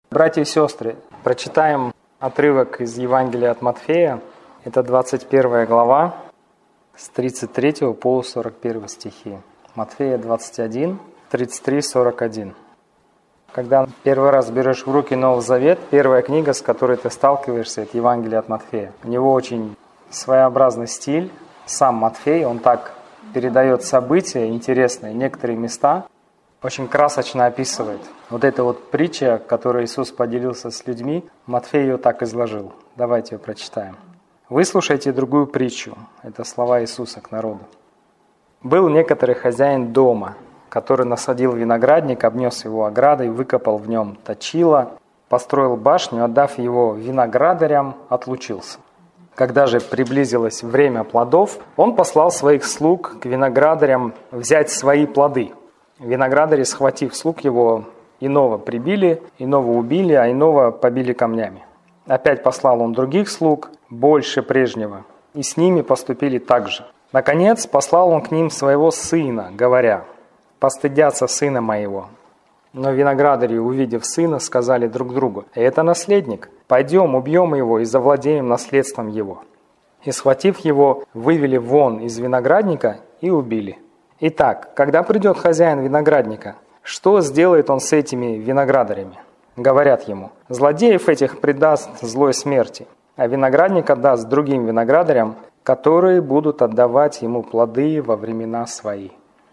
Братья и сестры, прочитаем отрывок из Евангелия от Матфея. Это 21 глава, с 33 по 41 стихи. Матфея 21, 33, 41. Когда первый раз берешь в руки Новый Завет, первая книга, с которой ты сталкиваешься, это Евангелие от Матфея. У него очень своеобразный стиль. Сам Матфей, он так передает события интересные, некоторые места очень красочно описывает. Вот эта вот притча, которой Иисус поделился с людьми, Матфей ее так изложил. Давайте ее прочитаем. «Выслушайте другую притчу». Это слова Иисуса к народу. «Был некоторый хозяин дома, который насадил виноградник, обнес его оградой, выкопал в нем точило, построил башню, отдав его виноградарям, отлучился. Когда же приблизилось время плодов, он послал своих слуг к виноградарям взять свои плоды. Виноградари, схватив слуг его, иного прибили, иного убили, а иного побили камнями. Опять послал он других слуг, больше прежнего, и с ними поступили так же. Наконец послал он к ним своего сына, говоря: «Постыдятся сына моего». Но виноградари, увидев сына, сказали друг другу: «Это наследник, пойдем, убьем его и завладеем наследством его». И, схватив его, вывели вон из виноградника и убили. Итак, когда придет хозяин виноградника, что сделает он с этими виноградарями? Говорят ему: «Злодеев этих предаст злой смерти, а виноградник отдаст другим виноградарям, которые будут отдавать ему плоды во времена свои».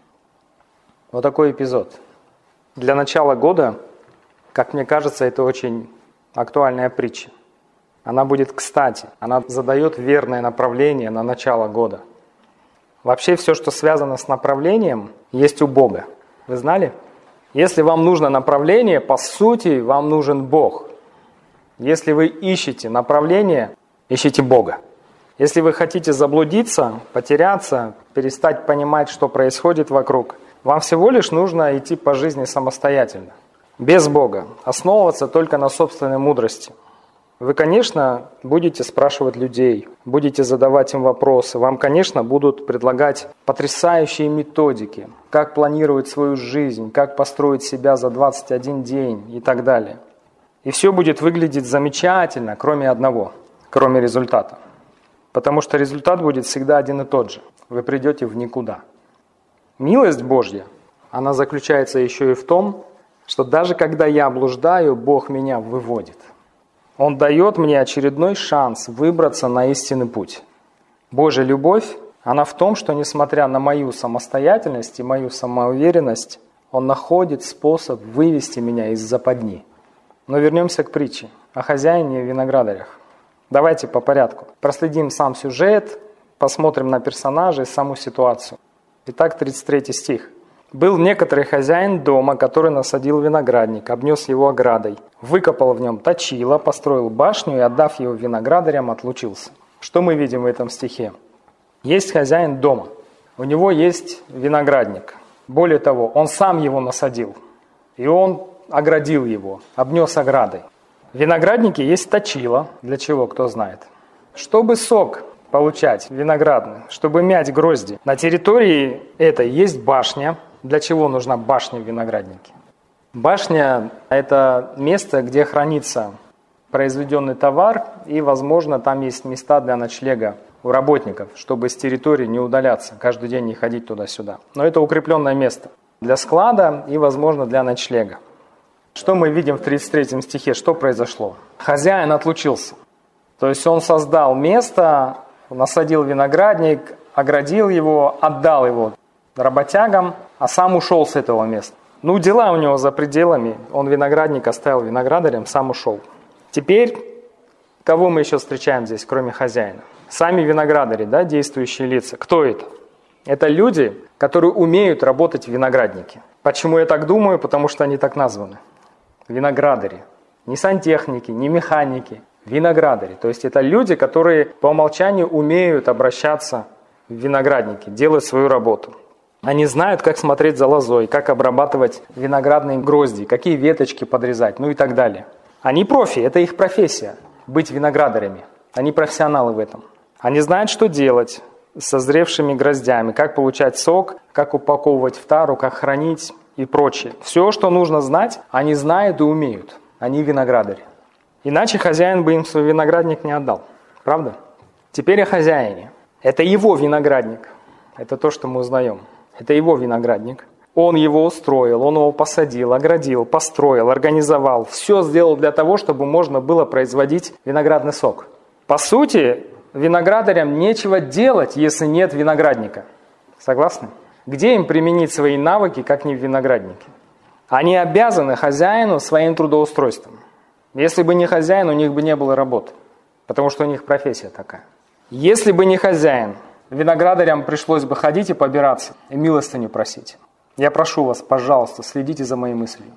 Вот такой эпизод. Для начала года, как мне кажется, это очень актуальная притча. Она будет кстати, она задает верное направление на начало года. Вообще все, что связано с направлением, есть у Бога. Вы знали? Если вам нужно направление, по сути, вам нужен Бог. Если вы ищете направление, ищите Бога. Если вы хотите заблудиться, потеряться, перестать понимать, что происходит вокруг, вам всего лишь нужно идти по жизни самостоятельно, без Бога, основываться только на собственной мудрости. Вы, конечно, будете спрашивать людей, будете задавать им вопросы. Вам, конечно, будут предлагать потрясающие методики, как планировать свою жизнь, как построить себя за 21 день и так далее. И все будет выглядеть замечательно, кроме одного, кроме результата. Потому что результат будет всегда один и тот же. Вы придете в никуда. Милость Божья, она заключается еще и в том, что даже когда я блуждаю, Бог меня выводит. Он дает мне очередной шанс выбраться на истинный путь. Божья любовь, она в том, что несмотря на мою самостоятельность и мою самоуверенность, Он находит способ вывести меня из западни. Но вернемся к притче о хозяине и виноградарях. Давайте по порядку. Проследим сам сюжет, посмотрим на персонажей, саму ситуацию. Итак, 33 стих. «Был некоторый хозяин дома, который насадил виноградник, обнес его оградой, выкопал в нем точило, построил башню и, отдав его виноградарям, отлучился». Что мы видим в этом стихе? Есть хозяин дома, у него есть виноградник. Более того, он сам его насадил, и он оградил его, обнес оградой. В винограднике есть точило. Для чего, кто знает? Чтобы сок получать виноградный, чтобы мять грозди. На территории этой есть башня. Для чего нужна башня в винограднике? Башня – это место, где хранится произведенный товар, и, возможно, там есть места для ночлега у работников, чтобы с территории не удаляться, каждый день не ходить туда-сюда. Но это укрепленное место для склада и, возможно, для ночлега. Что мы видим в 33 стихе? Что произошло? Хозяин отлучился. То есть он создал место, насадил виноградник, оградил его, отдал его работягам, а сам ушел с этого места. Ну, дела у него за пределами, он виноградник оставил виноградарям, сам ушел. Теперь, кого мы еще встречаем здесь, кроме хозяина? Сами виноградари, да, действующие лица. Кто это? Это люди, которые умеют работать в винограднике. Почему я так думаю? Потому что они так названы. Виноградари. Не сантехники, не механики. Виноградари. То есть это люди, которые по умолчанию умеют обращаться в винограднике, делать свою работу. Они знают, как смотреть за лозой, как обрабатывать виноградные грозди, какие веточки подрезать, ну и так далее. Они профи, это их профессия, быть виноградарями. Они профессионалы в этом. Они знают, что делать с созревшими гроздями, как получать сок, как упаковывать в тару, как хранить и прочее. Все, что нужно знать, они знают и умеют. Они виноградарь. Иначе хозяин бы им свой виноградник не отдал. Правда? Теперь о хозяине. Это его виноградник. Это то, что мы узнаем. Это его виноградник. Он его устроил, он его посадил, оградил, построил, организовал. Все сделал для того, чтобы можно было производить виноградный сок. По сути, виноградарям нечего делать, если нет виноградника. Согласны? Где им применить свои навыки, как не в винограднике? Они обязаны хозяину своим трудоустройством. Если бы не хозяин, у них бы не было работы, потому что у них профессия такая. Если бы не хозяин, виноградарям пришлось бы ходить и побираться, и милостыню просить. Я прошу вас, пожалуйста, следите за моей мыслью.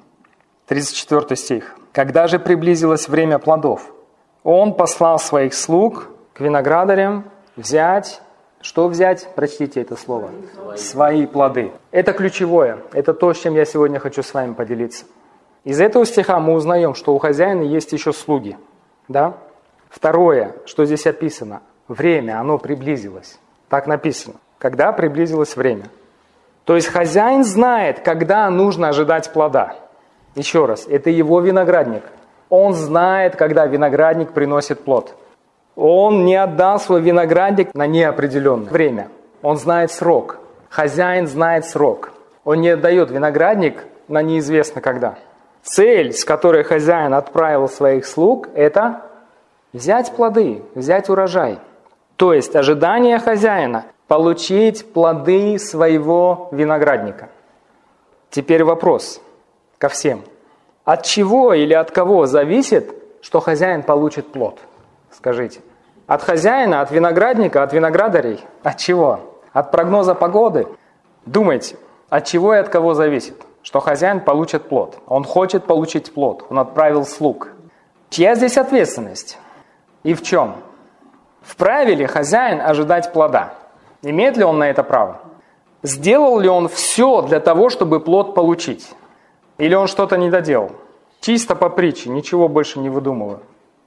34 стих. «Когда же приблизилось время плодов, он послал своих слуг к виноградарям взять». Что взять? Прочтите это слово. Свои плоды. Это ключевое. Это то, с чем я сегодня хочу с вами поделиться. Из этого стиха мы узнаем, что у хозяина есть еще слуги. Да? Второе, что здесь описано. Время, оно приблизилось. Так написано. Когда приблизилось время. То есть хозяин знает, когда нужно ожидать плода. Еще раз, это его виноградник. Он знает, когда виноградник приносит плод. Он не отдал свой виноградник на неопределенное время. Он знает срок. Хозяин знает срок. Он не отдает виноградник на неизвестно когда. Цель, с которой хозяин отправил своих слуг, это взять плоды, взять урожай. То есть ожидание хозяина – получить плоды своего виноградника. Теперь вопрос ко всем. От чего или от кого зависит, что хозяин получит плод? Скажите. От хозяина, от виноградника, от виноградарей? От чего? От прогноза погоды? Думайте, от чего и от кого зависит, что хозяин получит плод? Он хочет получить плод, он отправил слуг. Чья здесь ответственность? И в чем? Вправе ли хозяин ожидать плода? Имеет ли он на это право? Сделал ли он все для того, чтобы плод получить? Или он что-то не доделал? Чисто по притче, ничего больше не выдумываю.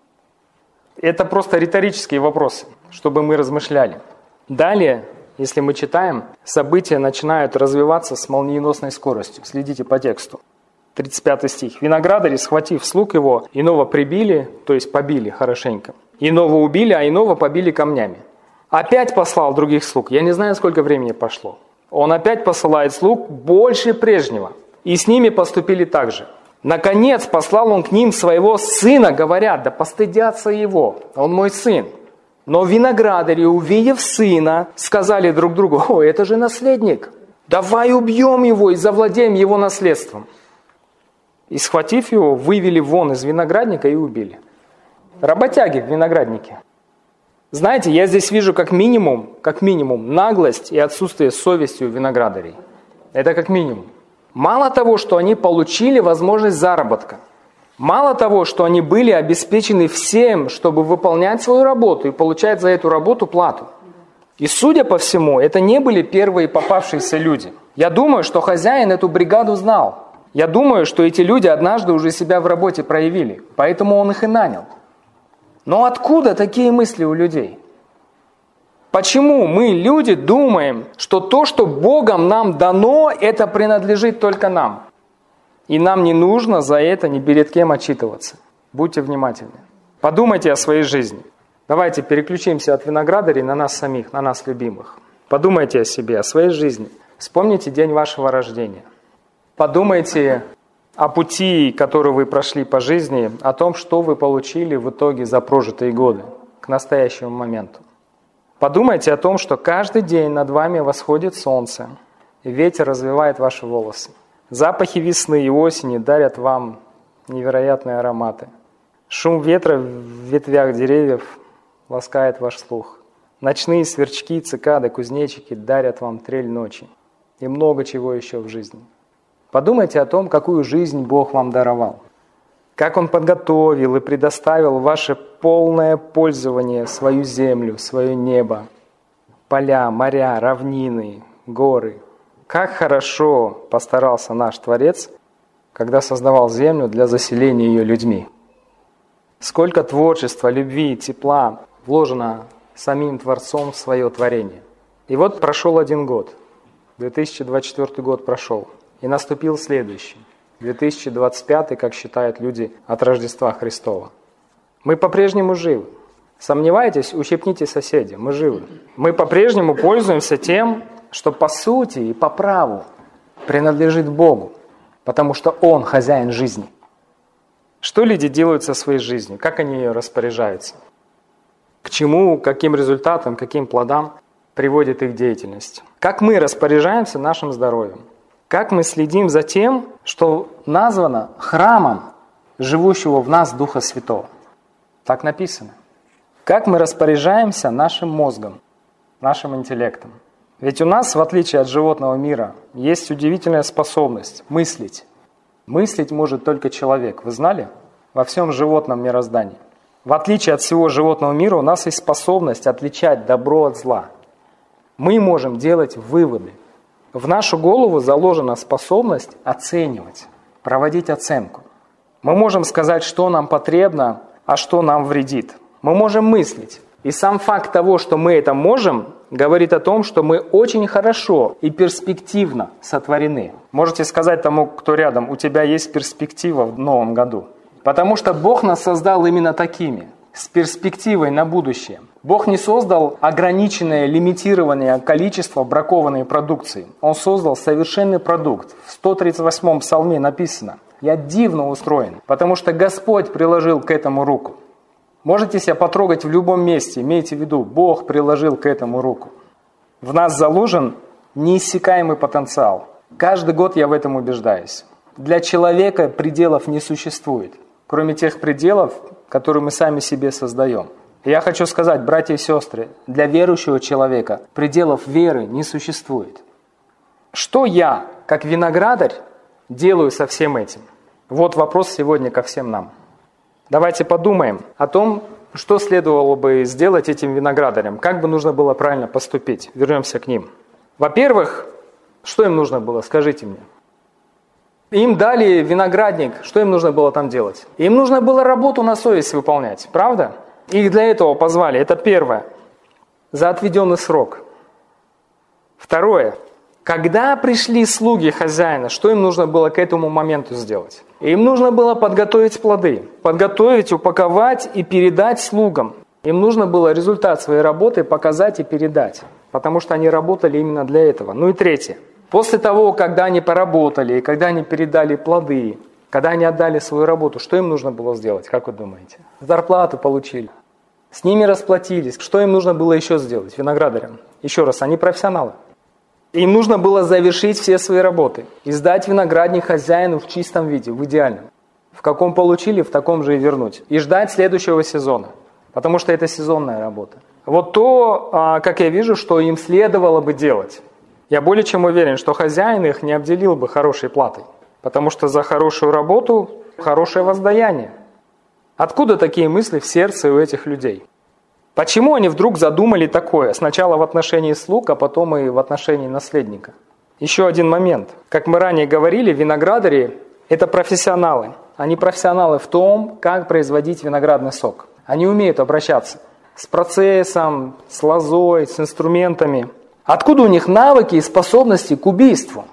Это просто риторические вопросы, чтобы мы размышляли. Далее, если мы читаем, события начинают развиваться с молниеносной скоростью. Следите по тексту. 35 стих. «Виноградари, схватив слуг его, иного прибили, то есть побили хорошенько. Иного убили, а иного побили камнями. Опять послал других слуг». Я не знаю, сколько времени прошло. Он опять посылает слуг больше прежнего. И с ними поступили так же. Наконец послал он к ним своего сына, говорят, да постыдятся его, он мой сын. Но виноградари, увидев сына, сказали друг другу: «О, это же наследник, давай убьем его и завладеем его наследством». И, схватив его, вывели вон из виноградника и убили. Работяги в винограднике. Знаете, я здесь вижу как минимум наглость и отсутствие совести у виноградарей. Это как минимум. Мало того, что они получили возможность заработка, мало того, что они были обеспечены всем, чтобы выполнять свою работу и получать за эту работу плату. И, судя по всему, это не были первые попавшиеся люди. Я думаю, что хозяин эту бригаду знал. Я думаю, что эти люди однажды уже себя в работе проявили, поэтому он их и нанял. Но откуда такие мысли у людей? Почему мы, люди, думаем, что то, что Богом нам дано, это принадлежит только нам? И нам не нужно за это ни перед кем отчитываться. Будьте внимательны. Подумайте о своей жизни. Давайте переключимся от виноградарей на нас самих, на нас любимых. Подумайте о себе, о своей жизни. Вспомните день вашего рождения. Подумайте о пути, который вы прошли по жизни, о том, что вы получили в итоге за прожитые годы, к настоящему моменту. Подумайте о том, что каждый день над вами восходит солнце, и ветер развивает ваши волосы. Запахи весны и осени дарят вам невероятные ароматы. Шум ветра в ветвях деревьев ласкает ваш слух. Ночные сверчки, цикады, кузнечики дарят вам трель ночи. И много чего еще в жизни. Подумайте о том, какую жизнь Бог вам даровал. Как Он подготовил и предоставил в ваше полное пользование свою землю, свое небо, поля, моря, равнины, горы. Как хорошо постарался наш Творец, когда создавал землю для заселения ее людьми. Сколько творчества, любви, тепла вложено самим Творцом в свое творение. И вот прошел один год, 2024 год прошел, и наступил следующий. 2025, как считают люди от Рождества Христова. Мы по-прежнему живы. Сомневаетесь, ущипните соседей, мы живы. Мы по-прежнему пользуемся тем, что по сути и по праву принадлежит Богу, потому что Он хозяин жизни. Что люди делают со своей жизнью, как они ее распоряжаются? К чему, каким результатам, каким плодам приводит их деятельность? Как мы распоряжаемся нашим здоровьем? Как мы следим за тем, что названо храмом живущего в нас Духа Святого? Так написано. Как мы распоряжаемся нашим мозгом, нашим интеллектом? Ведь у нас, в отличие от животного мира, есть удивительная способность мыслить. Мыслить может только человек. Вы знали? Во всем животном мироздании. В отличие от всего животного мира, у нас есть способность отличать добро от зла. Мы можем делать выводы. В нашу голову заложена способность оценивать, проводить оценку. Мы можем сказать, что нам потребно, а что нам вредит. Мы можем мыслить. И сам факт того, что мы это можем, говорит о том, что мы очень хорошо и перспективно сотворены. Можете сказать тому, кто рядом, у тебя есть перспектива в новом году. Потому что Бог нас создал именно такими, с перспективой на будущее. Бог не создал ограниченное, лимитированное количество бракованной продукции. Он создал совершенный продукт. В 138-м псалме написано: «Я дивно устроен, потому что Господь приложил к этому руку». Можете себя потрогать в любом месте, имейте в виду, Бог приложил к этому руку. В нас заложен неиссякаемый потенциал. Каждый год я в этом убеждаюсь. Для человека пределов не существует, кроме тех пределов, которые мы сами себе создаем. И я хочу сказать, братья и сестры, для верующего человека пределов веры не существует. Что я, как виноградарь, делаю со всем этим? Вот вопрос сегодня ко всем нам. Давайте подумаем о том, что следовало бы сделать этим виноградарям, как бы нужно было правильно поступить. Вернемся к ним. Во-первых, что им нужно было, скажите мне? Им дали виноградник, что им нужно было там делать? Им нужно было работу на совесть выполнять, правда? Их для этого позвали, это первое, за отведенный срок. Второе, когда пришли слуги хозяина, что им нужно было к этому моменту сделать? Им нужно было подготовить плоды, подготовить, упаковать и передать слугам. Им нужно было результат своей работы показать и передать, потому что они работали именно для этого. Ну и третье. После того, когда они поработали, и когда они передали плоды, когда они отдали свою работу, что им нужно было сделать, как вы думаете? Зарплату получили, с ними расплатились. Что им нужно было еще сделать, виноградарям? Еще раз, они профессионалы. Им нужно было завершить все свои работы и сдать виноградник хозяину в чистом виде, в идеальном. В каком получили, в таком же и вернуть. И ждать следующего сезона, потому что это сезонная работа. Вот то, как я вижу, что им следовало бы делать. Я более чем уверен, что хозяин их не обделил бы хорошей платой, потому что за хорошую работу хорошее воздаяние. Откуда такие мысли в сердце у этих людей? Почему они вдруг задумали такое? Сначала в отношении слуг, а потом и в отношении наследника. Еще один момент. Как мы ранее говорили, виноградари – это профессионалы. Они профессионалы в том, как производить виноградный сок. Они умеют обращаться с процессом, с лозой, с инструментами. Откуда у них навыки и способности к убийству,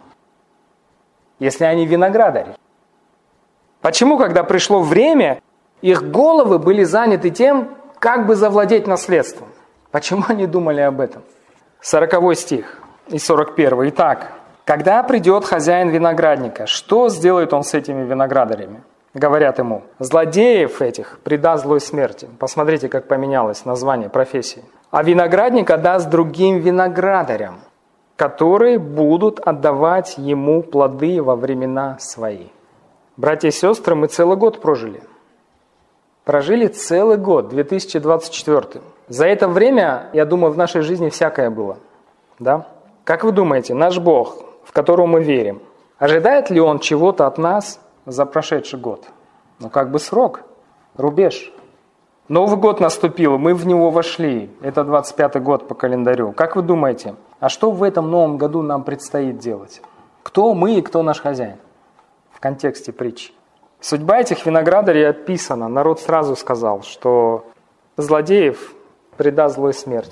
если они виноградари? Почему, когда пришло время, их головы были заняты тем, как бы завладеть наследством? Почему они думали об этом? 40 стих и 41. Итак, когда придет хозяин виноградника, что сделает он с этими виноградарями? Говорят ему, злодеев этих предаст злой смерти. Посмотрите, как поменялось название профессии. А виноградник отдаст другим виноградарям, которые будут отдавать ему плоды во времена свои. Братья и сестры, мы целый год прожили. Прожили целый год, 2024. За это время, я думаю, в нашей жизни всякое было. Да? Как вы думаете, наш Бог, в которого мы верим, ожидает ли Он чего-то от нас за прошедший год? Ну, как бы срок, рубеж. Новый год наступил, мы в него вошли. Это 25-й год по календарю. Как вы думаете, а что в этом новом году нам предстоит делать? Кто мы и кто наш хозяин? В контексте притчи. Судьба этих виноградарей описана. Народ сразу сказал, что злодеев предаст злой смерти.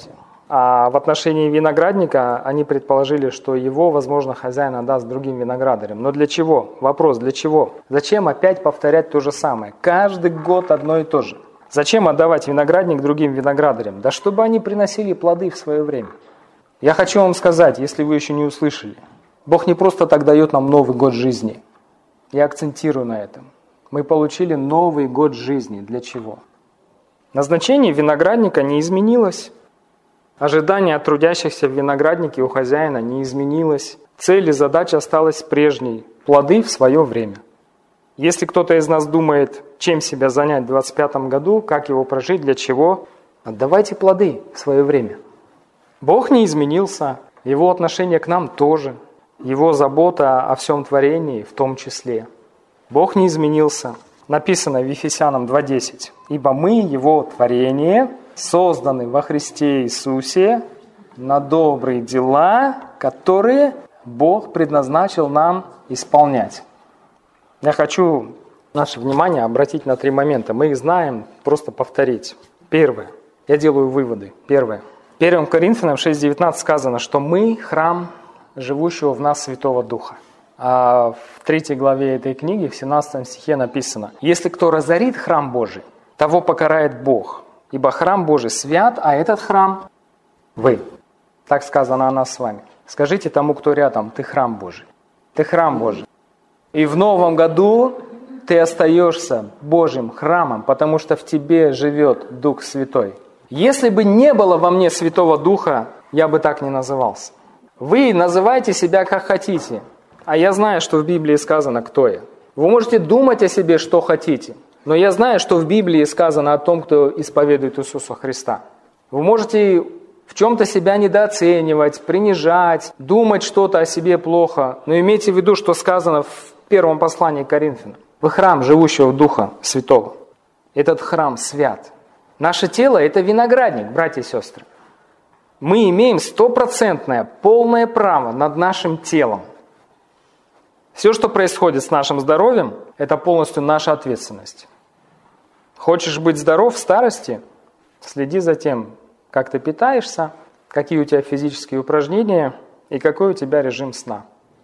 А в отношении виноградника они предположили, что его, возможно, хозяин отдаст другим виноградарям. Но для чего? Вопрос, для чего? Зачем опять повторять то же самое? Каждый год одно и то же. Зачем отдавать виноградник другим виноградарям? Да чтобы они приносили плоды в свое время. Я хочу вам сказать, если вы еще не услышали, Бог не просто так дает нам Новый год жизни. Я акцентирую на этом. Мы получили Новый год жизни. Для чего? Назначение виноградника не изменилось. Ожидание от трудящихся в винограднике у хозяина не изменилось. Цель и задача осталась прежней. Плоды в свое время. Если кто-то из нас думает, чем себя занять в 2025 году, как его прожить, для чего, отдавайте плоды в свое время. Бог не изменился, Его отношение к нам тоже, Его забота о всем творении в том числе. Бог не изменился. Написано в Ефесянам 2:10. «Ибо мы, Его творение, созданы во Христе Иисусе на добрые дела, которые Бог предназначил нам исполнять». Я хочу наше внимание обратить на 3 момента. Мы их знаем, просто повторить. Первое. Я делаю выводы. Первое. В 1 Коринфянам 6:19 сказано, что мы храм живущего в нас Святого Духа. А в 3 главе этой книги, в 17 стихе написано: «Если кто разорит храм Божий, того покарает Бог, ибо храм Божий свят, а этот храм – вы». Так сказано о нас с вами. Скажите тому, кто рядом: ты храм Божий. Ты храм Божий. И в новом году ты остаешься Божьим храмом, потому что в тебе живет Дух Святой. Если бы не было во мне Святого Духа, я бы так не назывался. Вы называйте себя как хотите, а я знаю, что в Библии сказано, кто я. Вы можете думать о себе, что хотите, но я знаю, что в Библии сказано о том, кто исповедует Иисуса Христа. Вы можете в чем-то себя недооценивать, принижать, думать что-то о себе плохо, но имейте в виду, что сказано в первом послании к Коринфянам. Вы храм живущего Духа Святого. Этот храм свят. Наше тело – это виноградник, братья и сестры. Мы имеем 100% полное право над нашим телом. Все, что происходит с нашим здоровьем, это полностью наша ответственность. Хочешь быть здоров в старости? Следи за тем, как ты питаешься, какие у тебя физические упражнения и какой у тебя режим сна.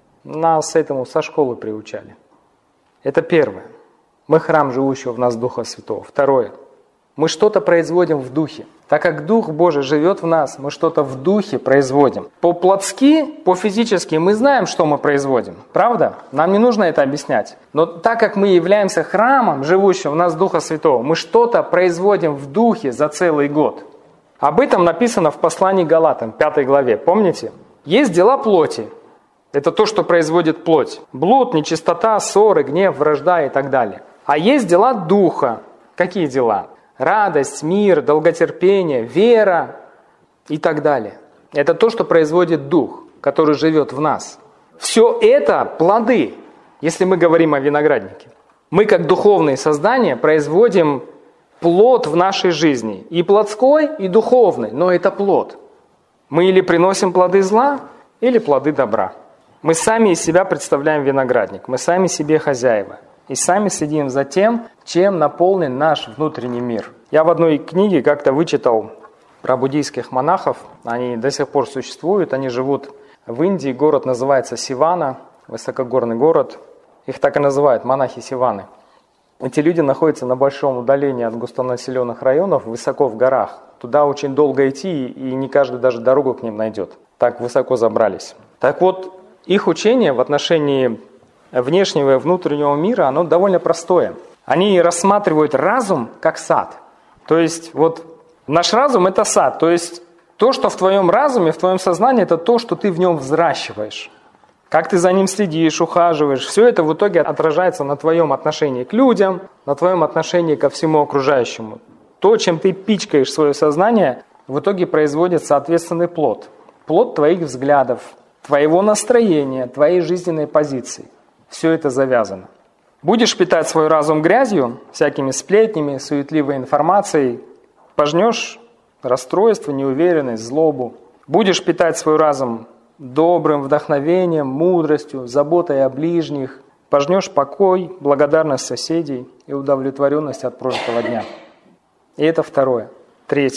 Нас этому со школы приучали. Это первое. Мы храм живущего в нас Духа Святого. Второе. Мы что-то производим в Духе. Так как Дух Божий живет в нас, мы что-то в Духе производим. По-плотски, по-физически мы знаем, что мы производим. Правда? Нам не нужно это объяснять. Но так как мы являемся храмом живущего в нас Духа Святого, мы что-то производим в Духе за целый год. Об этом написано в послании к Галатам, 5 главе. Помните? Есть дела плоти. Это то, что производит плоть. Блуд, нечистота, ссоры, гнев, вражда и так далее. А есть дела Духа. Какие дела? Радость, мир, долготерпение, вера и так далее. Это то, что производит Дух, который живет в нас. Все это плоды, если мы говорим о винограднике. Мы, как духовные создания, производим плод в нашей жизни. И плотской, и духовный, но это плод. Мы или приносим плоды зла, или плоды добра. Мы сами из себя представляем виноградник, мы сами себе хозяева. И сами следим за тем, чем наполнен наш внутренний мир. Я в одной книге как-то вычитал про буддийских монахов. Они до сих пор существуют, они живут в Индии. Город называется Сивана, высокогорный город. Их так и называют, монахи Сиваны. Эти люди находятся на большом удалении от густонаселенных районов, высоко в горах. Туда очень долго идти, и не каждый даже дорогу к ним найдет. Так высоко забрались. Так вот, их учение в отношении внешнего и внутреннего мира, оно довольно простое. Они рассматривают разум как сад. То есть вот наш разум – это сад. То есть то, что в твоем разуме, в твоем сознании, это то, что ты в нем взращиваешь. Как ты за ним следишь, ухаживаешь. Все это в итоге отражается на твоем отношении к людям, на твоем отношении ко всему окружающему. То, чем ты пичкаешь свое сознание, в итоге производит соответственный плод. Плод твоих взглядов, твоего настроения, твоей жизненной позиции. Все это завязано. Будешь питать свой разум грязью, всякими сплетнями, суетливой информацией, пожнешь расстройство, неуверенность, злобу. Будешь питать свой разум добрым вдохновением, мудростью, заботой о ближних, пожнешь покой, благодарность соседей и удовлетворенность от прожитого дня. И это второе. Третье.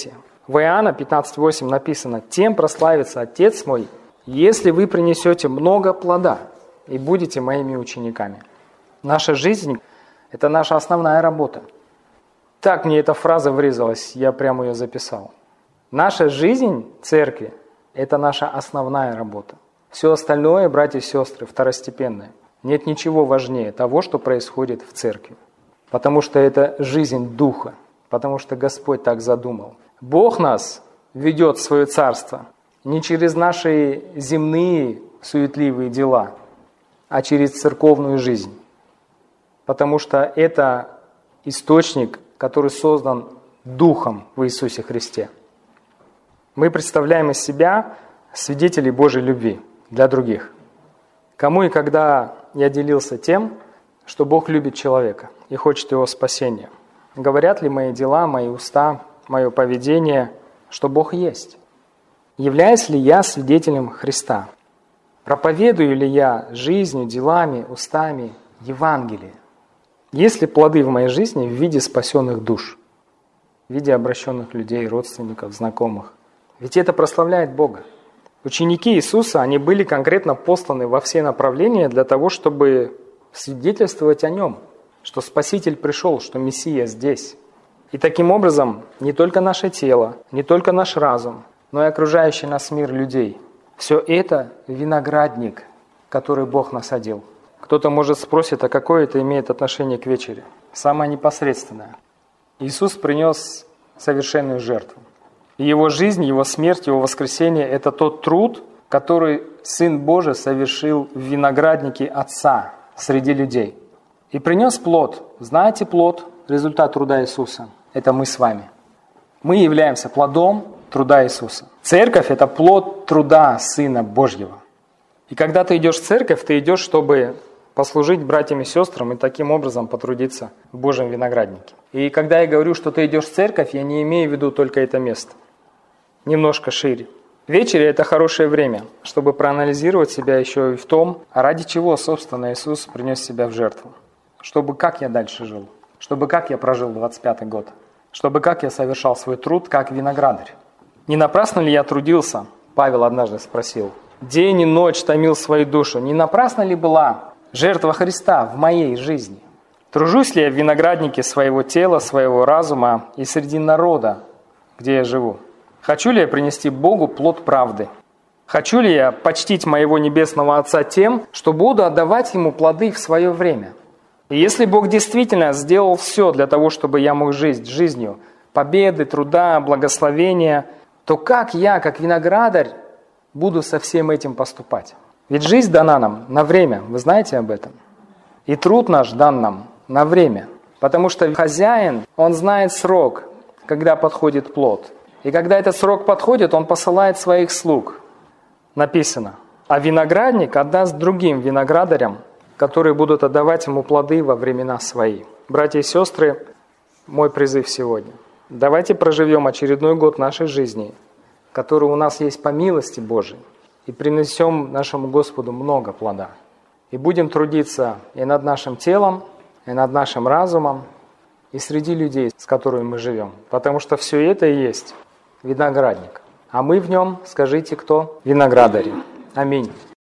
В Иоанна 15:8 написано: «Тем прославится Отец мой, если вы принесете много плода и будете моими учениками». Наша жизнь – это наша основная работа. Так мне эта фраза врезалась, я прямо ее записал. Наша жизнь церкви – это наша основная работа. Все остальное, братья и сестры, второстепенное. Нет ничего важнее того, что происходит в церкви. Потому что это жизнь Духа, потому что Господь так задумал. Бог нас ведет в свое царство не через наши земные суетливые дела, а через церковную жизнь. Потому что это источник, который создан Духом в Иисусе Христе. Мы представляем из себя свидетелей Божьей любви для других. Кому и когда я делился тем, что Бог любит человека и хочет его спасения? Говорят ли мои дела, мои уста, мое поведение, что Бог есть? Являюсь ли я свидетелем Христа? Проповедую ли я жизнью, делами, устами Евангелие? Есть ли плоды в моей жизни в виде спасенных душ, в виде обращенных людей, родственников, знакомых? Ведь это прославляет Бога. Ученики Иисуса, они были конкретно посланы во все направления для того, чтобы свидетельствовать о Нем, что Спаситель пришел, что Мессия здесь. И таким образом не только наше тело, не только наш разум, но и окружающий нас мир людей. Все это виноградник, который Бог насадил. Кто-то, может, спросит, а какое это имеет отношение к вечере? Самое непосредственное. Иисус принес совершенную жертву. И Его жизнь, Его смерть, Его воскресение – это тот труд, который Сын Божий совершил в винограднике Отца среди людей. И принес плод. Знаете плод, результат труда Иисуса? Это мы с вами. Мы являемся плодом труда Иисуса. Церковь – это плод труда Сына Божьего. И когда ты идешь в церковь, ты идешь, чтобы послужить братьям и сестрам и таким образом потрудиться в Божьем винограднике. И когда я говорю, что ты идешь в церковь, я не имею в виду только это место. Немножко шире. Вечеря – это хорошее время, чтобы проанализировать себя еще и в том, ради чего, собственно, Иисус принес себя в жертву. Чтобы как я дальше жил, чтобы как я прожил 25-й год, чтобы как я совершал свой труд, как виноградарь. Не напрасно ли я трудился, Павел однажды спросил, день и ночь томил свою душу, не напрасно ли была жертва Христа в моей жизни? Тружусь ли я в винограднике своего тела, своего разума и среди народа, где я живу? Хочу ли я принести Богу плод правды? Хочу ли я почтить моего Небесного Отца тем, что буду отдавать Ему плоды в свое время? И если Бог действительно сделал все для того, чтобы я мог жить жизнью победы, труда, благословения, то как я, как виноградарь, буду со всем этим поступать? Ведь жизнь дана нам на время, вы знаете об этом? И труд наш дан нам на время, потому что хозяин, он знает срок, когда подходит плод. И когда этот срок подходит, он посылает своих слуг. Написано, а виноградник отдаст другим виноградарям, которые будут отдавать ему плоды во времена свои. Братья и сестры, мой призыв сегодня. Давайте проживем очередной год нашей жизни, который у нас есть по милости Божией, и принесем нашему Господу много плода. И будем трудиться и над нашим телом, и над нашим разумом, и среди людей, с которыми мы живем. Потому что все это и есть виноградник. А мы в нем, скажите, кто? Виноградари. Аминь.